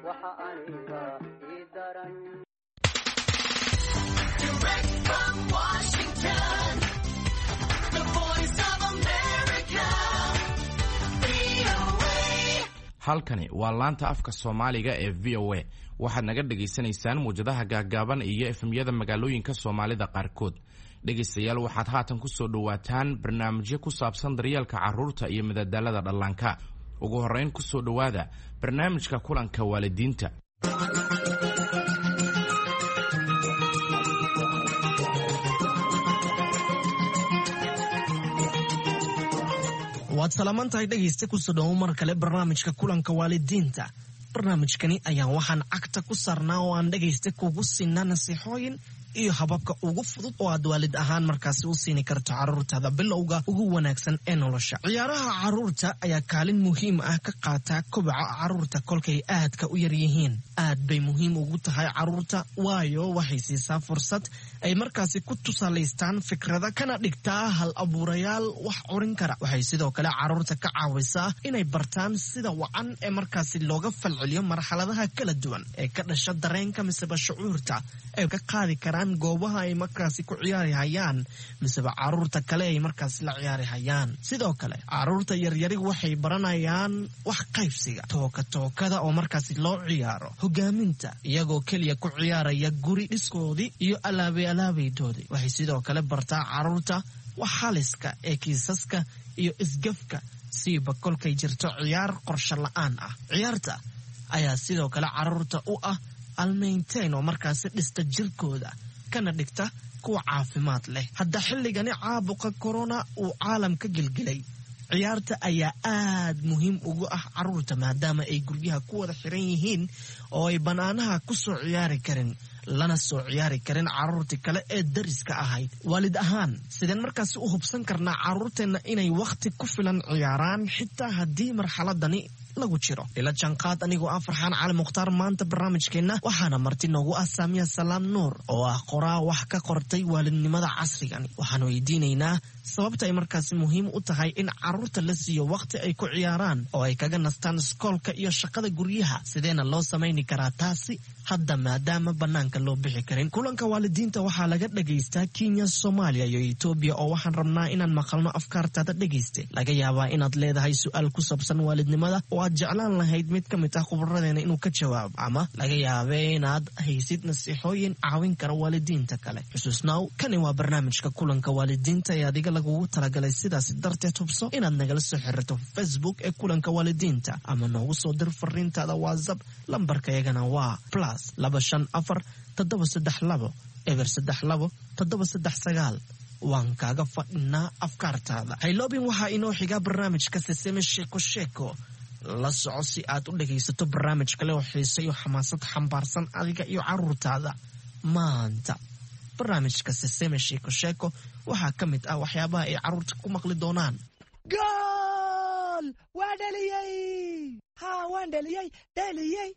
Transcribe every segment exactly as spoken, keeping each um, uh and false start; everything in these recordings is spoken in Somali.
waxa aniga idaran. Direct from Washington, the voice of America, V O A. halkani waa laanta afka Soomaaliga ee V O A. waxaad naga dhageysanaysaan muujadaha gaagaaban iyo efemyada magaalooyinka Soomaalida qaarkood. dhegeystayaal waxaad haatan ku soo dhawaataan barnaamijyo ku saabsan daryeelka carruurta iyo madadaalada dhallaanka. ugu horreyn ku soo dhawaada barnaamijka kulanka waalidiinta. waad salaamantahay dhegaysta ku soo dhawo mar kale barnaamijka kulanka waalidiinta. barnaamijkani ayaan waxaan cagta ku saarnaa oo aan dhegaysta kugu siinaa nasiixooyin iyo hababka ugu fudud oo aad waalid ahaan markaasi u siini karto carruurtaada bilowga ugu wanaagsan ee nolosha. ciyaaraha carruurta ayaa kaalin muhiim ah ka qaata kobaca carruurta kolkay aadka u yar yihiin. aad bay muhiim ugu tahay carruurta waayo waxay siisaa fursad ay markaasi ku tusaalaystaan fikrada kana dhigtaa hal abuurayaal wax curin kara. waxay sidoo kale carruurta ka caawisaa inay bartaan sida wacan ee markaasi looga falceliyo marxaladaha kala duwan ee ka dhasha dareenka miseba shucuurta ay ka qaadi karaan goobaha ay markaasi ku ciyaari hayaan miseba carruurta kale ay markaasi la ciyaari hayaan. sidoo kale carruurta yaryari waxay baranayaan wax qaybsiga, tooka tookada oo markaasi loo ciyaaro, hogaaminta iyagoo keliya ku ciyaaraya guri dhiskoodii iyo alaabay alaabaydoodii. waxay sidoo kale bartaa carruurta wax haliska ee kiisaska iyo isgafka siiba kolkay jirto ciyaar qorshe la'aan ah. ciyaarta ayaa sidoo kale carruurta u ah almaynteyn oo markaasi dhista jirkooda kana dhigta kuwa caafimaad leh. hadda xilligani caabuqa corona uu caalamka gelgelay, ciyaarta ayaa aad muhiim ugu ah carruurta maadaama ay guryaha ku wada xiran yihiin oo ay bannaanaha ku soo ciyaari karin lana soo ciyaari karin carruurtii kale ee dariska ahayd. waalid ahaan sideen markaasi u hubsan karnaa carruurteenna inay wakhti ku filan ciyaaraan xitaa haddii marxaladani lagu jiro? ila janqaad anigoo ah Farxaan Cali Mukhtaar. maanta barnaamijkeenna waxaana marti noogu ah Saamiya Salaam Nuur oo ah qoraa wax ka qortay waalidnimada casrigani. waxaan weydiinaynaa sababta ay markaasi muhiim u tahay in carruurta la siiyo wakhti ay ku ciyaaraan oo ay kaga nastaan iskoolka iyo shaqada guryaha. sideena loo samayni karaa taasi hadda maadaama bannaanka loo bixi karin? kulanka waalidiinta waxaa laga dhagaystaa Kenya, Soomaaliya iyo Itoobiya oo waxaan rabnaa inaan maqalno afkaartaada dhagayste. laga yaabaa inaad leedahay su'aal ku saabsan waalidnimada oo aad jeclaan lahayd mid ka mid ah khubaradeena inuu ka jawaabo, ama laga yaabee inaad haysid nasiixooyin caawin kara waalidiinta kale. xusuusnaaw kani waa barnaamijka kulanka waalidiinta ee adiga lagugu talagalay. sidaasi darteed hubso inaad nagala soo xiriirto Facebook ee kulanka waalidiinta ama noogu soo dir fariintaada WhatsApp. lambarka yagana waa plus laba shan afar toddoba saddex labo eber saddex labo toddoba saddex sagaal. waan kaaga fadhinaa afkaartaada. hayloobin waxaa inoo xigaa barnaamijka Sesame Sheeko Sheeko. la soco si aad u dhagaysato barnaamij kale oo xiiso iyo xamaasad xambaarsan adiga iyo carruurtaada. maanta barnaamijka Sesame Sheeko Sheeko waxaa ka mid ah waxyaabaha ay carruurta ku maqli doonaan. gool waa dhaliyey ha waan dhaliyey dhaliyey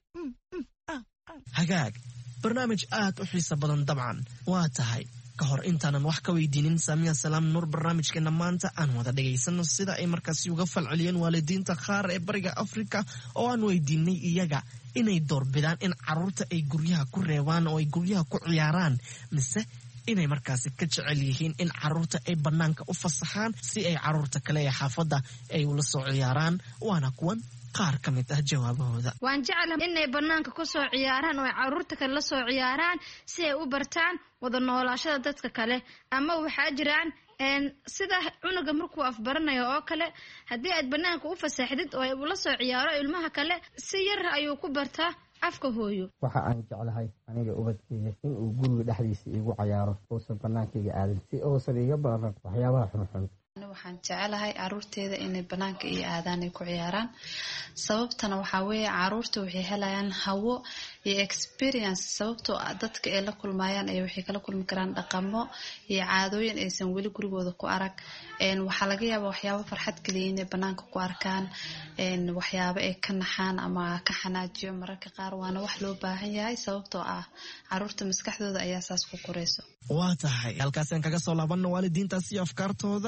hagaag barnaamij aad u xiiso badan dabcan waa tahay. ka hor intaanan wax ka weydiinin Saamiya Salaam Nuur barnaamijkeena maanta aan wada dhagaysano sida ay markaasi uga falceliyeen waalidiinta qaar ee bariga Afrika oo aan weydiinay iyaga inay doorbidaan in carruurta ay guryaha ku reebaan oo ay guryaha ku ciyaaraan mise inay markaasi ka jecel yihiin in carruurta ay bannaanka u fasaxaan si ay carruurta kale ee xaafadda ay ula soo ciyaaraan. waana kuwan qaar ka mid ah jawaabahooda. waan jeclahay inay bannaanka ku soo ciyaaraan oo ay carruurta kale la soo ciyaaraan si ay u bartaan wada noolaashada dadka kale. ama waxaa jiraan sida cunuga markuu afbaranayo oo kale haddii aad bannaanka u fasaxdid oo ay ula soo ciyaaro ilmaha kale si yar ayuu ku bartaa afka hooyo. waxa aan jeclahay aniga ubadkeyga in uu guriga dhexdiisa igu cayaaro uusan bannaankayga aadin si uusan iga baran waxyaabaha xunxun. waxaan jecelahay carruurteeda inay bannaanka iyo aadaan ay ku ciyaaraan. sababtana waxaa weeye carruurta waxay helayaan hawo iyo experience sababtoo ah dadka ay la kulmayaan ay waxay kala kulmi karaan dhaqamo iyo caadooyin aysan weli gurigooda ku arag. waxaa laga yaabaa waxyaabo farxad geliya inay bannaanka ku arkaan, waxyaabo ay ka naxaan ama ka xanaajiyo mararka qaar. waana wax loo baahan yahay sababtoo ah carruurta maskaxdooda ayaa saas ku korayso. waa tahay halkaasaan kaga soo laabanno waalidiintaas iyo afkaartooda. Saamiya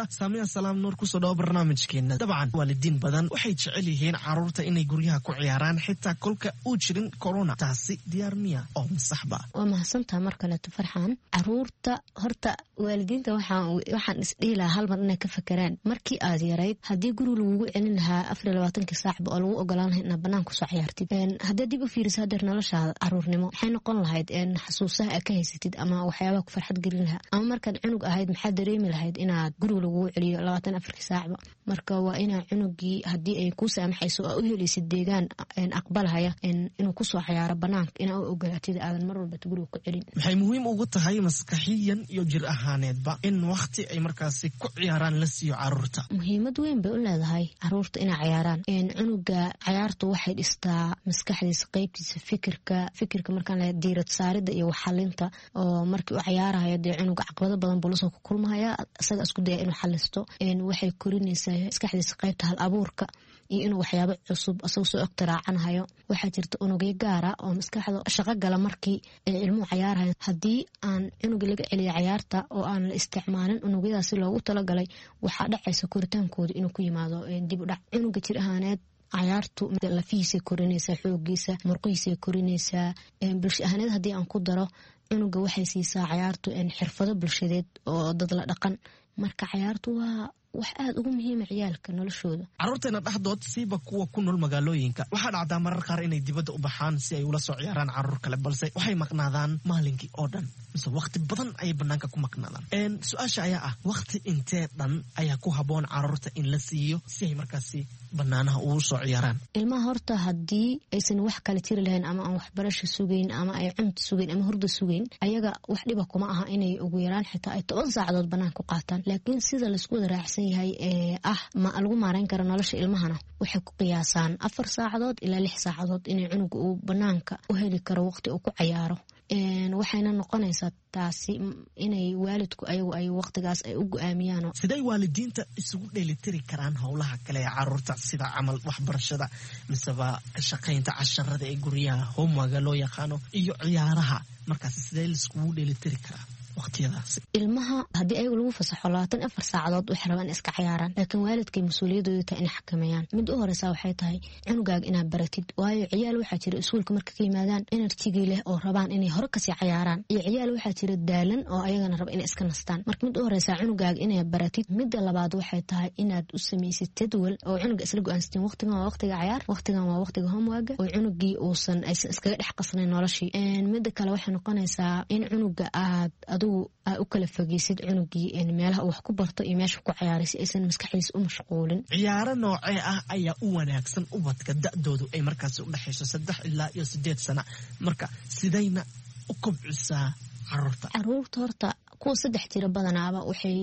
salaam nuur kusoo dhawo barnaamijkeena. dabcan waalidiin badan waxay jecel yihiin caruurta inay guryaha ku ciyaaraan xitaa kolka uu jirin corona. taasi diyaar miya oo masaxba? waa mahadsantaha mar kaleeto farxaan. caruurta horta waalidiinta waxaan waxaan isdhihi lahaa hal mar inay ka fakeraan markii aad yarayd haddii guriga lagugu celin lahaa afar iyo labaatankii saacba oo lagu ogolaan lahaa inaad bannaan kusoo ciyaartid. haddii dib u fiiriso hadeer noloshaada caruurnimo maxay noqon lahayd xasuusaha aad ka haysatid ama waxyaabaha ku farxad gelin lahaa, ama markaad cunug ahayd maxaad dareemi lahayd inaad guriga lagugu celiyo labaatan afarkii saacba. marka waa inaa cunugii haddii ay kuu saamaxayso aa u helaysid deegaan aqbalhaya inuu kusoo ciyaaro bannaanka inaa u ogolaatid aadan mar walba guriga ku celin. maxay muhiim ugu tahay maskaxiyan iyo jir ahaaneedba in waqti ay markaasi ku ciyaaraan la siiyo caruurta? muhiimad weyn bay u leedahay caruurta inay ciyaaraan. cunuga ciyaartu waxay dhistaa maskaxdiisa qaybtiisa fikirka fikirka markaan le diirad saarida iyo waxalinta oo markii u ciyaarahayo dee cunuga caqabado badan buu lasoo ku kulmahaya isaga isku daya inuu xalisto. waxay korinaysaa maskaxdiisa qaybta hal abuurka iyo inuu waxyaabo cusub asagoo soo ogtiraacanahayo. waxaa jirta unugyo gaara oo maskaxda shaqo gala markii ilmuhu ciyaarahayo. haddii aan cunuga laga celiyo ciyaarta oo aan la isticmaalin unugyadaasi loogu talagalay waxaa dhacaysa koritaankooda inuu ku yimaado dib u dhac. cunuga jir ahaaneed ciyaartu lafihiisay korinaysaa, xoogiisa murqihiisay korinaysaa. bulsho ahaaneed haddii aan ku daro cunuga waxay siisaa ciyaartu xirfado bulshadeed oo dad la dhaqan. marka ciyaartu waa wax aad ugu muhiima ciyaalka noloshooda. caruurteena dhexdood siiba kuwa ku nool magaalooyinka waxaa dhacdaa marar qaar inay dibadda u baxaan si ay ula soo ciyaaraan caruur kale, balse waxay maqnaadaan maalinkii oo dhan mise waqti badan ayay banaanka ku maqnaadaan. su-aasha ayaa ah waqti intee dhan ayaa ku haboon caruurta in la siiyo si ay markaasi banaanaha ugu soo ciyaaraan? ilmaha horta haddii aysan wax kale jiri lahayn ama aan waxbarasho sugayn ama ay cunta sugayn ama hurda sugayn, ayaga wax dhiba kuma aha inay ugu yaraan xitaa ay toban saacadood banaanka ku qaataan. laakiin sida laisku wada raacsan yahay ee ah ma lagu maareyn karo nolosha ilmahana waxay ku qiyaasaan afar saacadood ilaa lix saacadood inay cunuga uu banaanka u heli karo waqti uu ku ciyaaro. waxayna noqonaysaa taasi inay waalidku ayagu ay waqtigaas ay u go-aamiyaan. siday waalidiinta isugu dheelitiri karaan howlaha kale ee caruurta sida camal waxbarashada miseba ka shaqaynta casharada ee guryaha homework loo yaqaano iyo ciyaaraha, markaas sidee laiskugu dheelitiri karaa waqtiyadaasi? ilmaha haddii ayagu lagu fasaxo labaatan afar saacadood waxay rabaan in iska ciyaaraan, laakiin waalidkay mas-uuliyadooda tahay inay xakameeyaan. mid u horeysa waxay tahay cunugaaga inaad baratid, waayo ciyaal waxaa jira iskuulka marka ka yimaadaan enerjigii leh oo rabaan inay hore kasii ciyaaraan, iyo ciyaal waxaa jira daalan oo ayagana raba inay iska nastaan. marka mid u horeysa cunugaaga inaad baratid. midda labaad waxay tahay inaad u samaysid jadwal oo cunuga isla go-aansatiin waqtigan waa waqtiga ciyaar, waqtigan waa waqtiga homework, oo cunugii uusan aysan iskaga dhex qasnayn noloshii. midda kale waxay noqonaysaa in cunuga aad adigu aa u kala fogeysid cunugii meelaha uu wax ku barto iyo meesha ku ciyaaray si aysan maskaxdiisa u mashquulin. ciyaaro noocee ah ayaa u wanaagsan ubadka da-doodu ay markaasi u dhexayso saddex ilaa iyo sideed sana? marka sidayna u kobcisaa caruurta? caruurta horta kuwa saddex jira badanaaba waxay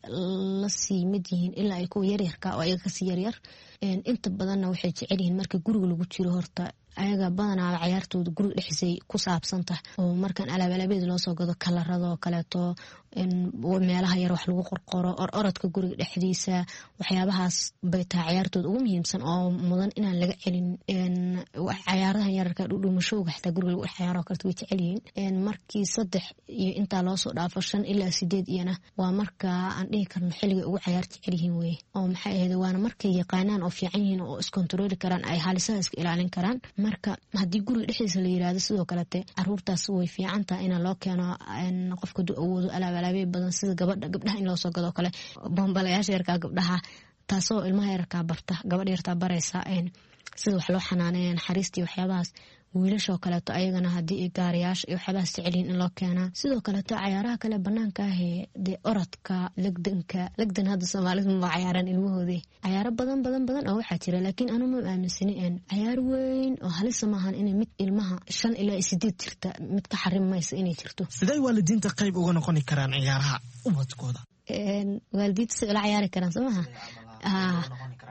la sii mid yihiin ilaa ay kuwa yaryarka oo ayaga kasii yaryar. inta badanna waxay jecel yihiin marka guriga lagu jiro horta ayaga badanaaba ciyaartooda guriga dhexisay ku saabsan tahay oo markaan alaabalabeed loo soo gado kalaradoo kaleeto meelaha yar wax lagu qorqoro or orodka guriga dhexdiisa waxyaabahaas bay tahay ciyaartooda ugu muhiimsan oo mudan inaan laga celin. ciyaarahan yararka dhudhumashowga xitaa guriga lagu dhex ciyaaro kaleeto way jecel yihiin. markii saddex iyo intaa loo soo dhaafo shan ilaa sideed iyana waa marka aan dhihi karno xilligay ugu ciyaar jecel yihiin weye, oo maxay ahayd waana markay yaqaanaan oo fiican yihiin oo iskontarooli karaan ay haalisaha iska ilaalin karaan. marka haddii guriga dhexdiisa la yiraahdo sidoo kalete caruurtaas way fiican tahay in loo keeno qofka du awoodo alaabalaabey badan sida gabadha gabdhaha in loo soo gado kale bombalayaasha yarkaa gabdhaha, taasoo ilmaha yarkaa barta gabadha yartaa baraysa sida wax loo xanaaneeya naxariista iyo waxyaabahaas. wiilashoo kaleeto ayagana haddii ay gaarayaasha iyo waxyaabahaas jecelyihin in loo keenaa. sidoo kaleeto cayaaraha kale banaanka ahee dee orodka, legdanka legdan hadda soomaalida ma cayaaraan ilmahoodii. cayaaro badan badan badan oo waxaa jira, laakiin anu ma aaminsani cayaar weyn oo halisa maahan inay mid ilmaha shan ilaa sideed jirta mid ka xarim maysa inay jirto. siday waalidiinta qayb uga noqoni karaan ciyaaraha ubadkooda? waalidiinta si ula ciyaari karaan soo maha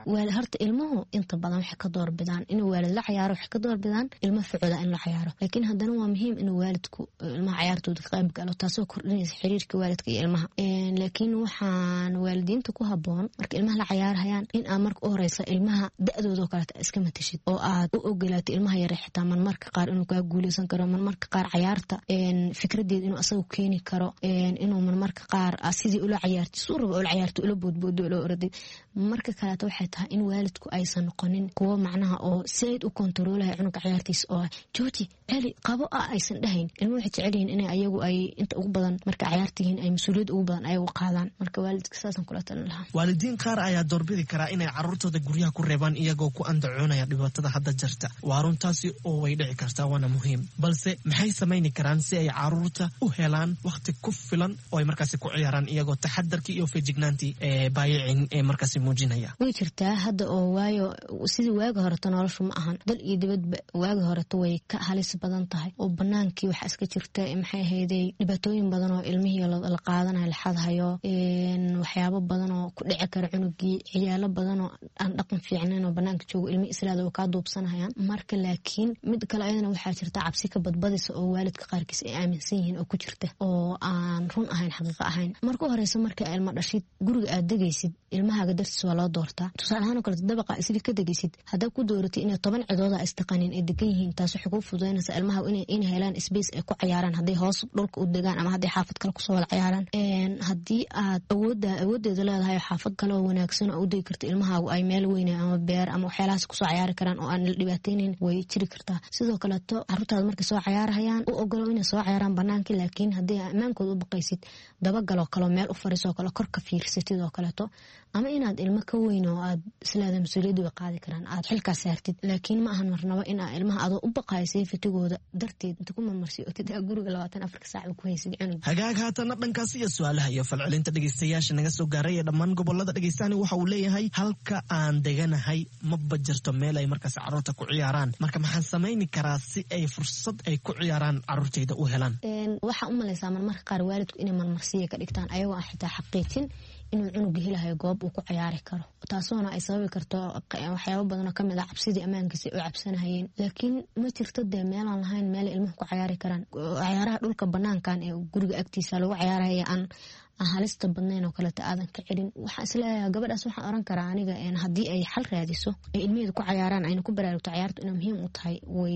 waal horta ilmuhu inta badan waxay ka door bidaan inuu waalid la ciyaaro waxay ka door bidaan ilmo ficooda in la ciyaaro laakiin haddana waa muhiim inuu waalidku ilmaha ciyaartooda ka qayb galo taasoo kordhinaysa xiriirka waalidka iyo ilmaha laakiin waxaan waalidiinta ku haboon marka ilmaha la ciyaarayaan in aad marka u horeysa ilmaha da-dooda kale iska matashid oo aad u ogolaato ilmaha yar xitaa marmarka qaar inuu kaa guuleysan karo marmarka qaar ciyaarta fikradeed inuu asagu keeni karo inuu marmarka qaar sidii ula ciyaartay suu rabo ula ciyaarto ula boodboodo ula orday marka kaleeto waxay tahay in waalidku aysan noqonin kuwo macnaha oo said u kontaroolaya cunuga ciyaartiisa oo jooji celi qabo ah aysan dhahayn ilmuhu waxay jecel yihiin inay ayagu ay inta ugu badan marka ciyaartihiin ay mas-uuliyad ugu badan ayagu qaadaan marka waalidka saasan kula talin lahaa waalidiin qaar ayaa doorbidi karaa inay caruurtooda guryaha ku reebaan iyagoo ku andacoonaya dhibaatada hadda jirta waa runtaasi oo way dhici kartaa waana muhiim balse maxay samayni karaan si ay caruurta u helaan waqti ku filan oo ay markaasi ku ciyaaraan iyagoo taxadarkii iyo feejignaantii ee baayicin ee markaasi muujinaya way jirtaa hadda oo waayo sidii waaga horeta noloshu ma ahan dal iyo dibadba waaga horeta way ka halis badan tahay oo banaankii waxa iska jirta maxay ahayday dhibaatooyin badan oo ilmihii la qaadanayo la xadhayo waxyaabo badan oo ku dhici kara cunugii ciyaalo badan oo aan dhaqan fiicnayn oo banaanka joogo ilmi islaada oo ka duubsanayaan marka laakiin mid kale ayadana waxaa jirta cabsi ka badbadaysa oo waalidka qaarkiis ay aaminsan yihiin oo ku jirta oo aan run ahayn xaqiiqo ahayn marka horeysa marka ilmo dhashid guriga aad degaysid ilmahaaga dartiis waa loo doortaa tusaale ahaan oo kale dabaqa sidii ka degaysid haddaa ku dooratay inay toban cidooda istaqanin ay degan yihiin taas waxay kuu fududaynaysaa ilmaha inay helaan space ay ku ciyaaraan hadday hoos dhulka u degaan ama hadday xaafad kale kusoo wada ciyaaraan haddii aad awooda awoodeeda leedahay xaafad kale oo wanaagsan oo u degi karta ilmahaagu ay meel weyne ama beer ama waxyaalahaas kusoo ciyaari karaan oo aan la dhibaateynin way jiri kartaa sidoo kaleeto caruurtaada markay soo ciyaarahayaan u ogolo inay soo ciyaaraan banaankii laakiin haddii ammaankooda u baqaysid dabagaloo kaleo meel u fariisoo kale kor ka fiirsatid oo kaleeto ama inaad ilmo ka weyn oo aad islaada mas-uuliyadda way qaadi karaan aad xilkaas saartid laakiin ma ahan marnabo in aa ilmaha adoo u baqaayo seyfatigooda darteed inta ku marmarsiyo oo tidaa guriga labaatan afarka saacba ku haysid cunug hagaag haatana dhankaas iyo su-aalaha iyo falcelinta dhegeystayaasha naga soo gaaray ee dhammaan gobolada dhegeystaani waxa uu leeyahay halka aan deganahay maba jirto meel ay markaas caruurta ku ciyaaraan marka maxaan samayni karaa si ay fursad ay ku ciyaaraan caruurtayda u helaan waxaa u malaysaa marmarka qaar waalidku inay marmarsiya ka dhigtaan ayagoo aan xitaa xaqiijin inuu cunuga helahayo goob uu ku ciyaari karo taasoona ay sababi karto waxyaabo badan oo kamid ah cabsidii ammaankiisa u cabsanahayeen laakiin ma jirto dee meelaan lahayn meel ilmuhu ku ciyaari karaan ciyaaraha dhulka banaankan ee guriga agtiisa lagu ciyaaraya aan halista badnayn oo kaleeta aadan ka celin waxaan isleeyahay gabadhaas waxaan oran karaa aniga haddii ay xal raadiso ee ilmaheeda ku ciyaaraan ayna ku baraarugto ciyaartu inay muhiim u tahay way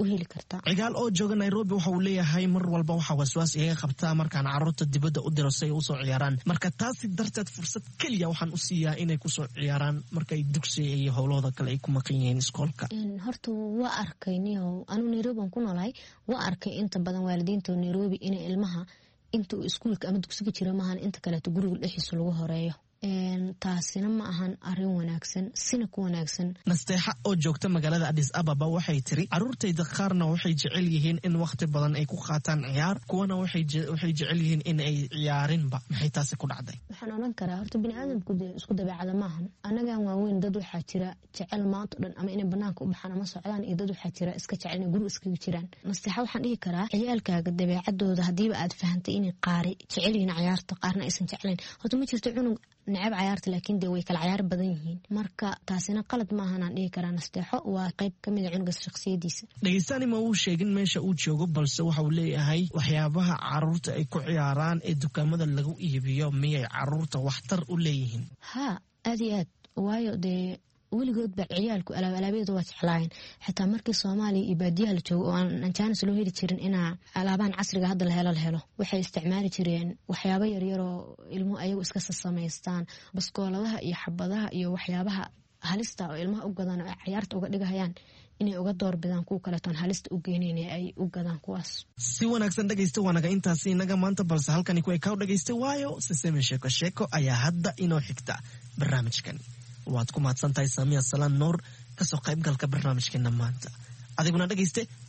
cigaal oo jooga Nairobi waxa uu leeyahay mar walba waxa waswaas iga qabtaa markaan caruurta dibadda u diro si ay u soo ciyaaraan marka taasi darteed fursad kaliya waxaan u siiyaa inay ku soo ciyaaraan markay dugsiga iyo howlooda kale ay ku maqan yihiin iskoolka horta waa arkay niyo anu Nairobi ku noolahay waa arkay inta badan waalidiinta Nairobi inay ilmaha inta uu iskuulka ama dugsiga jira maahan inta kale guriga dhexdiisa lagu horeeyo taasina ma ahan arin wanaagsan sina ku wanaagsan nasteexa oo joogta magaalada Addis Ababa waxay tiri caruurtayda qaarna waxay jecel yihiin in waqti badan ay ku qaataan ciyaar kuwana waxay waxay jecel yihiin in ay ciyaarinba maxay taasi ku dhacday waxaan oran karaa horta bini'aadamku isku dabeecada ma ahan anagaan waaweyn dad waxaa jira jecel maanta dhan ama inay banaanka u baxaan ama socdaan iyo dad waxaa jira iska jecel inay guriga iskaga jiraan nasteexa waxaan dhihi karaa ciyaalkaaga dabeecadooda hadiiba aad fahantay inay qaari jecel yihiin ciyaarta qaarna aysan jeclayn horta ma jirto cunug nacab ciyaarta laakiin dee way kala ciyaar badan yihiin marka taasina qalad ma ahan aan dhihi karaa nasteexo waa qayb ka mid a cunuga shakhsiyadiisa dhegeystaani ma uu sheegin meesha uu joogo balse waxa uu leeyahay waxyaabaha caruurta ay ku ciyaaraan ee dukaamada lagu iibiyo miyay caruurta waxtar u leeyihiin ha aad iyo aad waayo dee weligood ba ciyaalku alaab alaabyada waa jeclaayeen xitaa markii Soomaaliya iyo baadiyaha la joogo oo aan jaanis loo heli jirin ina alaaban casriga hadda la helo la helo waxay isticmaali jireen waxyaabo yar yar oo ilmo ayagu iska sameystaan baskooladaha iyo xabadaha iyo waxyaabaha halista oo ilmaha u gadaan oo ciyaarta uga dhigayaan inay uga door bidaan kuwa kale toon halista u geeneen ay u gadaan kuwaas si wanaagsan dhageysta wanaga intaasi inaga maanta balse halkani ku ay ka dhageystay waayo siseme sheeko sheeko ayaa hadda inoo xigta barnaamijkan waad ku mahadsantahay Saamiya Salaan Noor ka soo qaybgalka barnaamijkeena maanta adiguna dhageyste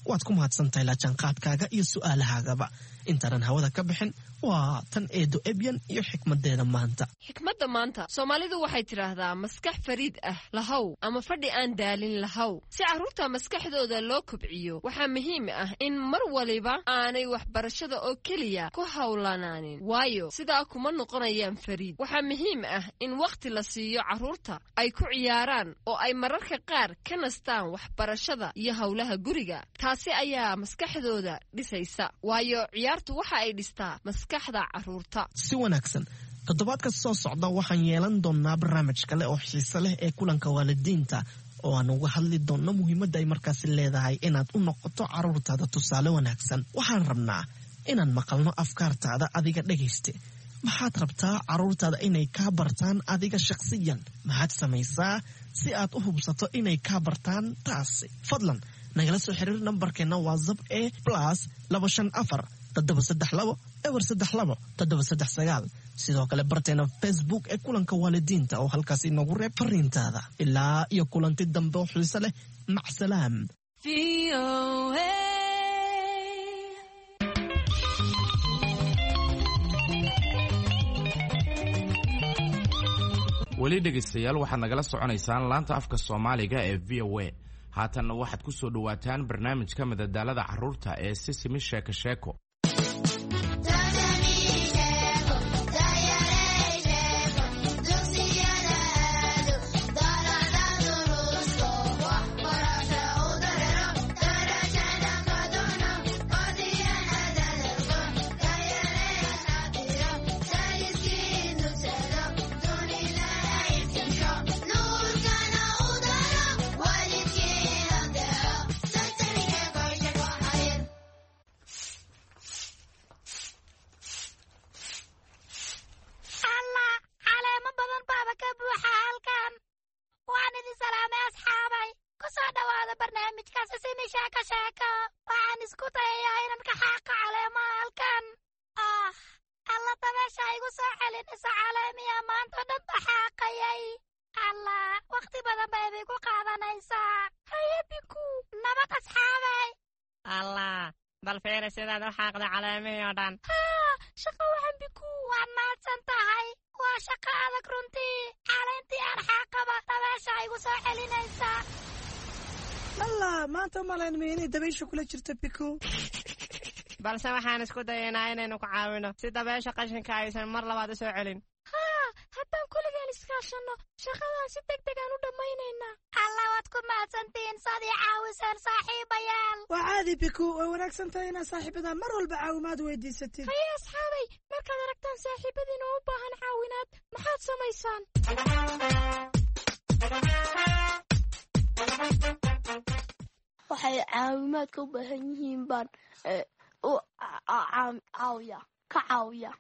waad ku mahadsantahay la jaanqaadkaaga iyo su'aalahaagaba intaanan hawada ka bixin waa tan eedo ebyan iyo xikmadeeda maanta. xikmadda maanta soomaalidu waxay tidhaahdaa maskax fariid ah lahow ama fadhi aan daalin lahow. si carruurta maskaxdooda loo kobciyo waxaa muhiim ah in mar waliba aanay waxbarashada oo keliya ku howlanaanin, waayo sidaa kuma noqonayaan fariid. waxaa muhiim ah in wakhti la siiyo carruurta ay ku ciyaaraan oo ay mararka qaar ka nastaan waxbarashada iyo howlaha guriga. taasi ayaa maskaxdooda dhisaysa, waayo ciyaartu waxa ay dhistaa maskaxda carruurta. si wanaagsan. toddobaadka soo socda waxaan yeelan doonaa barnaamij kale oo xiiso leh ee kulanka waalidiinta oo aan uga hadli doonno muhiimadda ay markaasi leedahay inaad u noqoto carruurtaada tusaale wanaagsan. waxaan rabnaa inaan maqalno afkaartaada adiga dhegayste. maxaad rabtaa carruurtaada inay kaa bartaan adiga shakhsiyan? maxaad samaysaa si aad u hubsato inay kaa bartaan taasi? fadlan nagala soo xiriir nambarkeena whatsapp ee plus laba shan afar toddoba saddex labo eber saddex labo toddoba saddex sagaal. sidoo kale barteena facebook ee kulanka waalidiinta oo halkaas inoogu reeb fariintaada. ilaa iyo kulanti dambe oo xiiso leh. macsalaam. weli dhegaystayaal waxaad nagala soconaysaan laanta afka soomaaliga ee v o a. haatanna waxaad ku soo dhowaataan barnaamijka madadaalada carruurta ee sisimi sheeko sheeko. sidaad u xaaqda caleemihii oo dhan. haa shaqo waxan biku waad mahadsan tahay. waa shaqo adag runtii. caleyntii aan xaaqaba dabeesha igu soo celinaysaa. allah maanta umalayn ma inay dabaysha kula jirto biku. balse waxaan isku dayaynaa inaynu ku caawino si dabeesha qashinka aysan mar labaad u soo celin. haa haddaan kuligeen iskaashanno shaqadan si deg degaan u dhammaynaynaa. alla waad ku mahadsantihiin saad ii caawiseen saaxiibayaal. waa caadi biku way wanaagsan tahay inaad saaxiibadaa mar walba caawimaad weydiisatid. haye asxaabay markaad aragtaan saaxiibadiin oo u baahan caawinaad maxaad samaysaan? waxay caawimaadka u baahan yihiin baan u caawiya ka caawiya.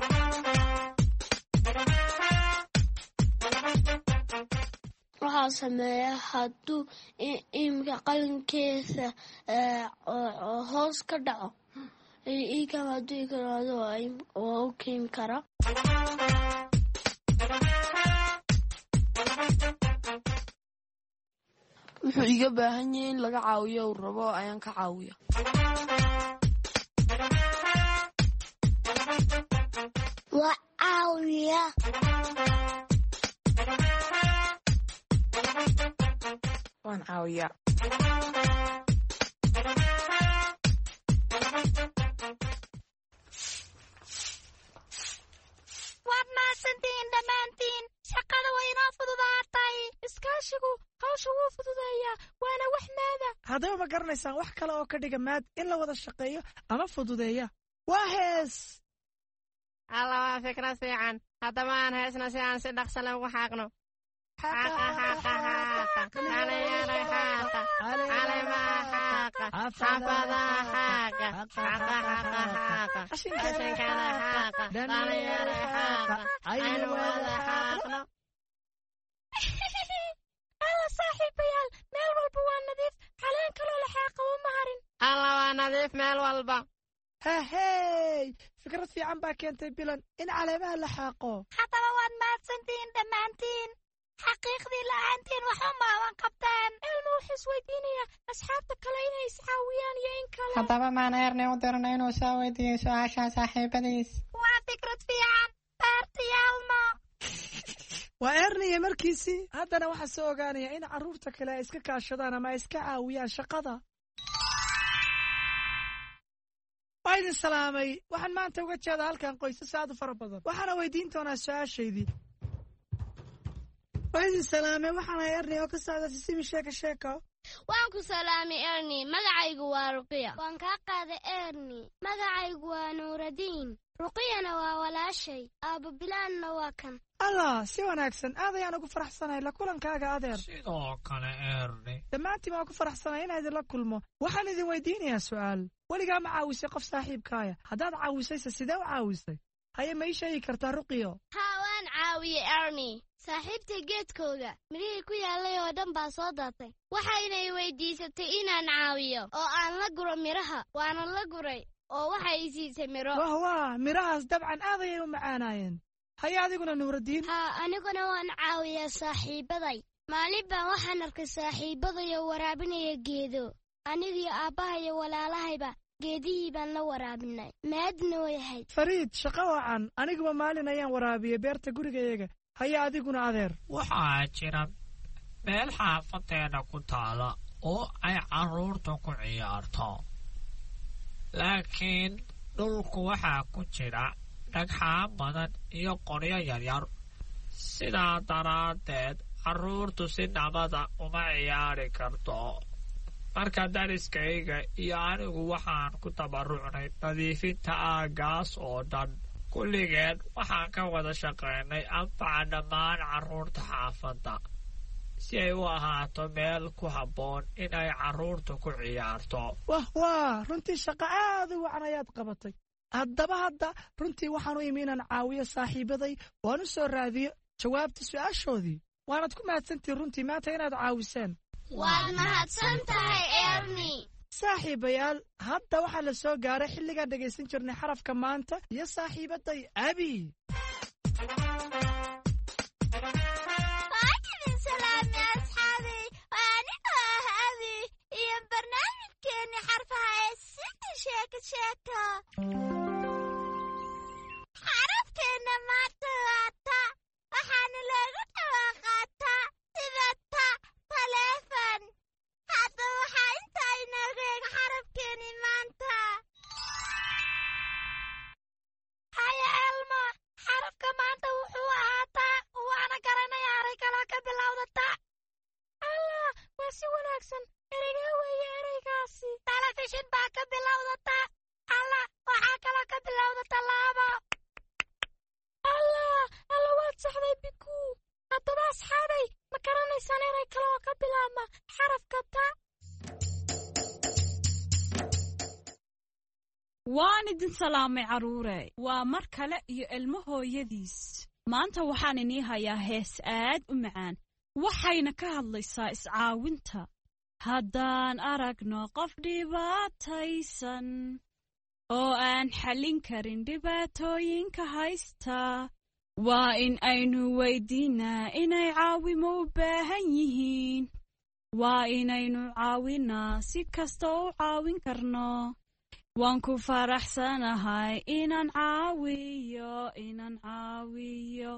waxaa sameeya hadduu imika qalinkeesa hoos ka dhaco ikan hadduu ikaraado waa u keeni kara. wuxuu iga baahan yahay in laga caawiyo uu rabo ayaan ka caawiya. waa caawiya. waan caawiya. waad mahadsantihiin dhammaantiin. shaqada way inoo fududaatay. iskaashigu hawsha wuu fududeeyaa waana wax maada. haddaba ma garanaysaan wax kale oo ka dhiga maad in la wada shaqeeyo ama fududeeya? waa hees. alla waa fikrad fiican. haddaba aan heesna si aan si dhaqsa leh ugu xaaqno. alla saaxiibayaal meel walba waa nadiif. caleen kaloo la xaaqa uma harin. alla waa nadiif meel walba. hahey fikrad fiican baa keentay bilan in caleemaha la xaaqo. haddaba waad mahadsantihiin dhammaantiin. xaqiiqdii la'aantiin waxuma awan qabtaan. Ilmo wuxuu isweydiinayaa asxaabta kale inay iscaawiyaan iyo in kale. haddaba maan Ernie u dirnay inuu soo weydiiyo su-aasha saaxiibadiis. waa fikrad fiican beertiyaalmo. waa erniye markiisii haddana waxaa soo ogaanaya in carruurta kale ay iska kaashadaan ama ay iska caawiyaan shaqada. waa idin salaamay. waxaan maanta uga jeedaa halkan qoysas aad u fara badan. waxaana weydiin doonaa su-aashaydii. waa idin salaamay. waxaan ahay erni oo ka socda sisimi sheeko sheeko. waan ku salaamay erni. magacaygu waa ruqiya. waan kaa qaaday erni. magacaygu waa nuuradiin. ruqiyana waa walaashay. aabbo bilaanna waa kan. allah si wanaagsan. aad ayaan ugu faraxsanahay la kulankaaga adeer. sidoo kale erni. dhammaantiin waan ku faraxsanahay inaan idinla kulmo. waxaan idin weydiinayaa su'aal. weligaa ma caawisay qof saaxiibkaaya? haddaad caawisayse sidee u caawisay? haye ma ii sheegi kartaa ruqiyo? haa waan caawiyey erni. saaxiibtay geedkooda midhihii ku yaallay oo dhan baa soo daatay. waxaynay weydiisatay inaan caawiyo oo aan la guro midhaha. waana la guray oo waxay i siisay midho. wah waa midhahaas dabcan aad ayay u macaanaayeen. haye adiguna nuuradiin? haa aniguna waan caawiyaa saaxiibaday. maalin baan waxaan arkay saaxiibadayo waraabinaya geedo. anigiyo aabbaha iyo walaalahayba geedihii baan la waraabinay. maadna way ahayd. fariid shaqo wacan. aniguba maalin ayaan waraabiyey beerta gurigayaga. haye adiguna adeer? waxaa jira meel xaafadeena ku taala oo ay carruurta ku ciyaarto, laakiin dhulku waxaa ku jira dhagxaan badan iyo qoryo yaryar. sidaa daraaddeed carruurtu si nabada uma ciyaari karto. marka dariskayga iyo anigu waxaan ku tabarucnay nadiifinta aaggaas oo dhan. kulligeen waxaan ka wada shaqaynay anfaca dhammaan carruurta xaafadda si ay u ahaato meel ku habboon inay carruurtu ku ciyaarto. wah waa runtii shaqo aad u wacan ayaad qabatay. haddaba hadda runtii waxaan u imi inaan caawiyo saaxiibaday waan u soo raadiyo jawaabta su'aashoodii. waanad ku mahadsantihin runtii maanta inaad caawiseen. waad mahadsan tahay erni. saaxiibayaal hadda waxaa la soo gaaray xilligaan dhegaysan jirnay xarafka maanta iyo saaxiibaday abi. waan idin salaamay asxaabi. waa anigoo ah abi iyo barnaamijkeenni xarfaha ee sida sheeko sheeko. xarafkeenna maanta waa ta. waxaana loogu dhawaaqaa ta sida ta taleefan. hadda waxaa intaa inoogu eega xarafkeenni maanta. haya elmo xarafka maanta wuxuu ahaa ta. waana garanaya eray kaloo ka bilowda ta. allah waa si wanaagsan. ereygaa weeye ereygaasi. telefishin baa ka bilowda ta. allah waxaa kaloo ka bilowda tallaabo. allah alla waad saxday biku. haddaba asxaabay ma garanaysaan eray kale oo ka bilaabma xarafka ta? waan idin salaamay carruure. waa mar kale iyo ilmo hooyadiis. maanta waxaan inii hayaa hees aad u macaan. waxayna ka hadlaysaa iscaawinta. haddaan aragno qof dhibaataysan oo aan xallin karin dhibaatooyinka haysta, waa in aynu weydiinaa inay caawimo u baahan yihiin. waa inaynu caawinaa si kasta u caawin karno. waan ku faraxsanahay inaan caawiyo inaan caawiyo.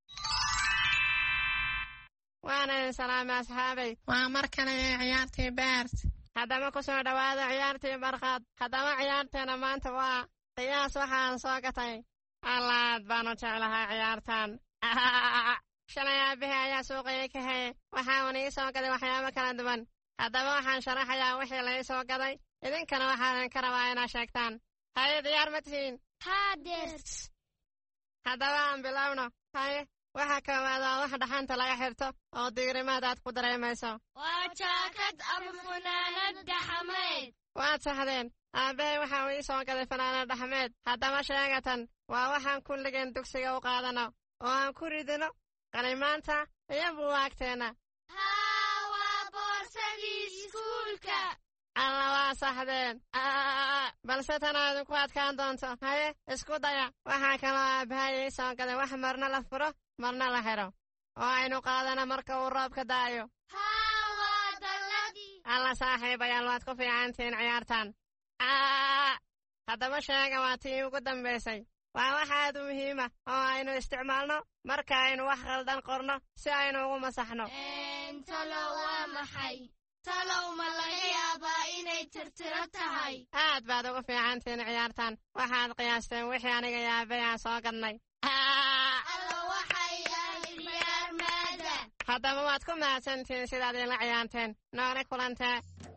waana idin salaamay asxaabay. waa mar kale ee ciyaartii beert. haddaba ku soo dhowaada ciyaartii barqad. haddaba ciyaarteena maanta waa qiyaas waxaan soo gatay. allaad baanu jeclahay ciyaartan. shalay aabbahay ayaa suuqaya ka hayay. waxaan ii soo gaday waxyaabo kala duwan. haddaba waxaan sharaxayaa wixii la ii soo gaday. idinkana waxaan ka rabaa inaad sheegtaan. haye diyaar ma tihiin? haa deert. haddaba aan bilowno. haye waxa koowaad waa wax dhaxanta laga xirto oo diirimaad aad ku dareemayso. waa jaakad ama funaanad dhaxameed. waad saxdeen. aabbahay waxa uu ii soo gaday fanaanad dhaxameed. haddaba sheegatan waa waxaan kulligeen dugsiga u qaadano oo aan ku ridino qalimaanta iyo buugaagteenna. haa waa boorsadii iskuulka. alla waa saxdeen. balse tana idinku adkaan doonto. haye isku daya. waxaa kaloo aabbahay ii soo gaday wax marna la furo marna la xidho. oo aynu qaadana marka uu roobka da'ayo haa waa dalladii alla saaxiibayaal waad ku fiicantihiin ciyaartan haddaba sheega waa tii ugu dambaysay waa wax aad u muhiima oo aynu isticmaalno marka aynu wax khaldan qorno si aynu ugu masaxno talow waa maxay talow ma laga yaabaa inay tirtiro tahay aad baad ugu fiicantihiin ciyaartan waxaad qiyaasteen wixii aniga yaabay aan soo gadnay alla waxay ahayd ciyaar maada haddaba waad ku mahadsantihiin sidaad ila ciyaarteen noole kulantee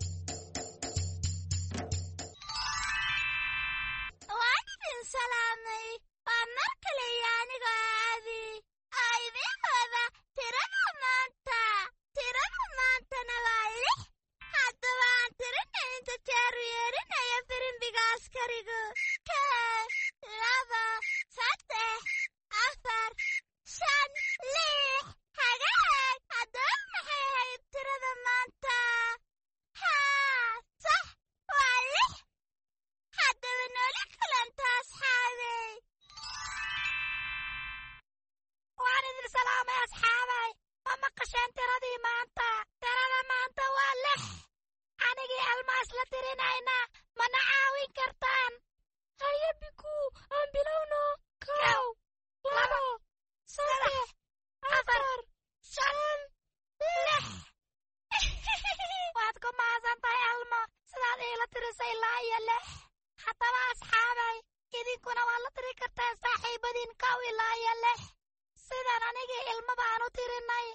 waan idin salaamay waa mar kale iyo anigoo aadi oo idiin wada tirada maanta tirada maantana waa lix haddaba aan tirina inta jeeru yeerinaya firimbiga askarigu kow laba saddex afar shan lix hagaag haddaba maxay ahayd tirada maanta haa sax waa lix haddaba nooli kulanta asxaabey waan idin salaamay asxaabay ma maqasheen tiradii maanta tirada maanta waa lix anigii almaas la tirinayna mana caawin kartaan haye biku aan bilowno kow labo saddex afar shan lix waad ku mahadsantahay almo sidaad iila tirisay ilaa iyo lix haddaba asxaabay idinkuna waad la tiri kartaan saaxiibadiin kow ilaa iyo lix sidaan anigii ilmo baan u tirinay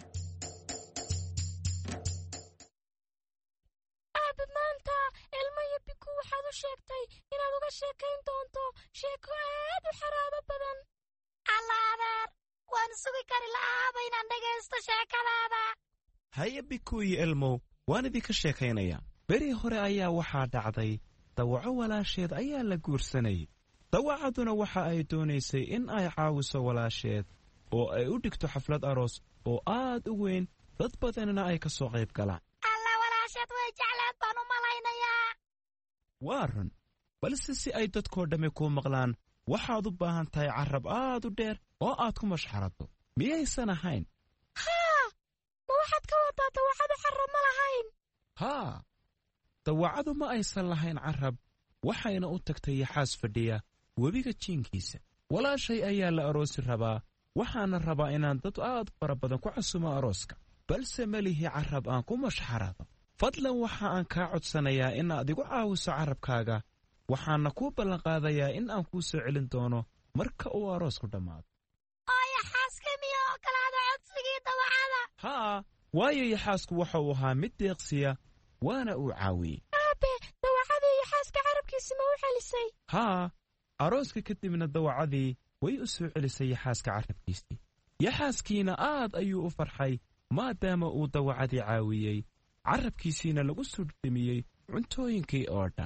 aabbe maanta ilmo iyo biku waxaad u sheegtay inaad uga sheekayn doonto sheeko aad u xaraabo badan alla adeer waan sugi kari la'aaba inaan dhegaysto sheekadaada haye biku iyo elmow waan idinka sheekaynayaa beri hore ayaa waxaa dhacday dawaco walaasheed ayaa la guursanayay dawacaduna waxa ay doonaysay in ay caawiso walaasheed oo ay u dhigto xaflad aroos oo aad u weyn dad badanna ay ka soo qayb galaan alla walaasheed way jecleed baan u malaynayaa waa run balse si ay dadkoo dhamme kuu maqlaan waxaad u baahan tahay carrab aad u dheer oo aad ku mashxaraddo miyaysan ahayn haa ma waxaad ka wadaa dawacadu carrab ma lahayn haa dawacadu ma aysan lahayn carrab waxayna u tagtay yaxaas fadhiya webiga jiinkiisa walaashay ayaa la aroosi rabaa waxaana rabaa inaan dad aad fara badan ku casumo arooska balse ma lihi carrab aan ku mashxarado fadlan waxa aan kaa codsanayaa inaad igu caawiso carrabkaaga waxaana kuu ballanqaadayaa in aan kuu soo celin doono marka uu aroosku dhammaado oo yaxaaska miya ogolaada codsigii dawacada haa waayo yaxaasku waxa uu ahaa mid deeqsiya waana uu caawiyey aabe dawacadii yaxaaska carabkiisi ma u celisay haa arooska kadibna dawacadii way u soo celisay yaxaaska carrabkiisii yaxaaskiina aad ayuu u farxay maadaama uu dawacadii caawiyey carrabkiisiina lagu sudhimiyey cuntooyinkii oo dhan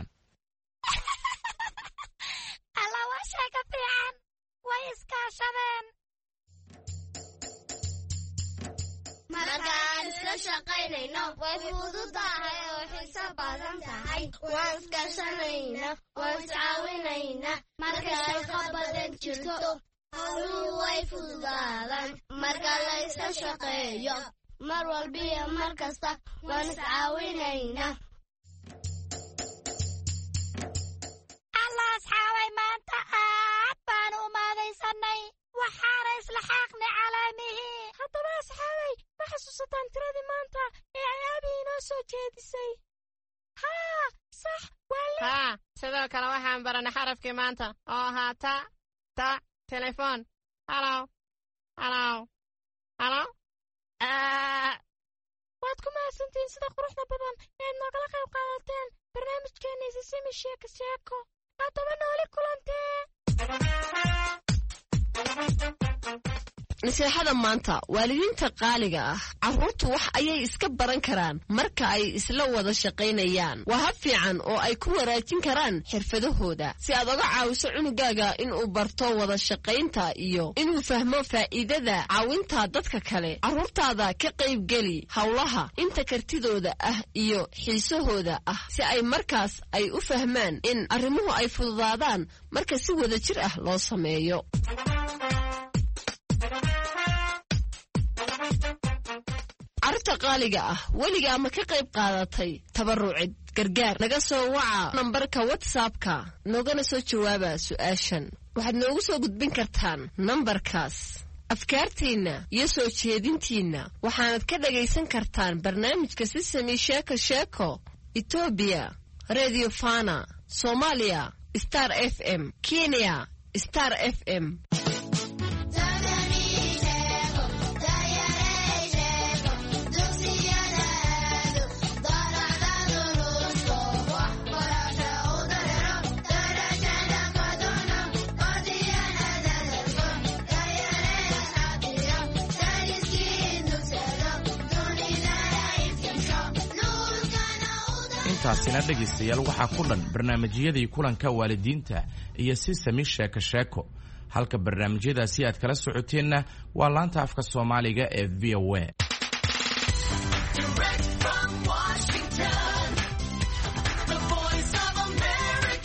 alla waa sheeka fiican way iskaashadeen markaan isla shaqaynayno way fududahay oo xiiso badan tahay waan iskaashanayna waan iscaawinayna marka shaqo badan jirto howluhu way fududaadaan marka la isla shaqeeyo mar walbiyo mar kasta waan iscaawinayna alla asxaabay maanta aad baanu umaadaysanay waxaana isla xaaqnay calaamihii haddaba asxaabay ma xasuusataan tiradii maanta ee ay aabihii inoo soo jeedisay haa sax waa haa sidoo kale waxaan baranay xarafkii maanta oo ahaa ta ta telefoon halow halow halow waad ku mahadsantihiin sida quruxda badan eed noogala qayb qaadateen barnaamijkeenna isisimi sheeko sheeko haddaba nooli kulantee naseexada maanta waalidiinta qaaliga ah carruurtu wax ayay iska baran karaan marka ay isla wada shaqaynayaan waa hab fiican oo ay ku wanaajin karaan xirfadahooda si aad oga caawiso cunugaaga inuu barto wada shaqaynta iyo inuu fahmo faa'iidada caawinta dadka kale carruurtaada ka qaybgeli howlaha inta kartidooda ah iyo xiisahooda ah si ay markaas ay u fahmaan in arrimuhu ay fududaadaan marka si wada jir ah loo sameeyo qaaliga ah weligaa ma ka qayb qaadatay tabarucid gargaar naga soo waca nambarka whatsappka noogana soo jawaaba su'aashan waxaad noogu soo gudbin kartaan nambarkaas afkaartiinna iyo soo jeedintiinna waxaanad ka dhagaysan kartaan barnaamijka Sesame Sheeko Sheeko Ethiopia Radio Fana Somalia Star F M Kenya Star F M intaasina dhegaystayaal waxaa ku dhan barnaamijyadii kulanka waalidiinta iyo Sesame Sheeko Sheeko halka barnaamijyadaasi aad kala socoteenna waa laanta afka Soomaaliga ee V O A